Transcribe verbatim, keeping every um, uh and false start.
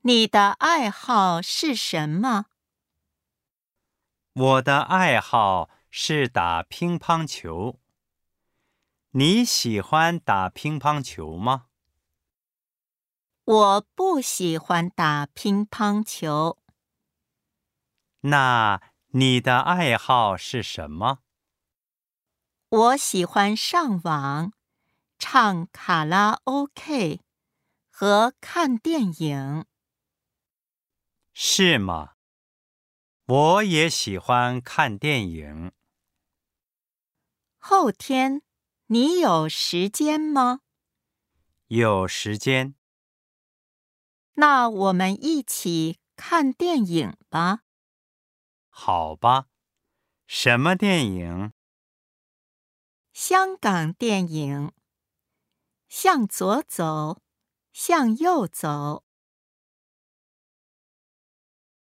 你的爱好是什么？ 我的爱好是打乒乓球。你喜欢打乒乓球吗？ 我不喜欢打乒乓球。 那你的爱好是什么？ 我喜欢上网、唱卡拉 OK 和看电影。 是吗？我也喜欢看电影。 后天，你有时间吗？ 有时间。 那我们一起看电影吧。 好吧。什么电影？ 香港电影。向左走，向右走。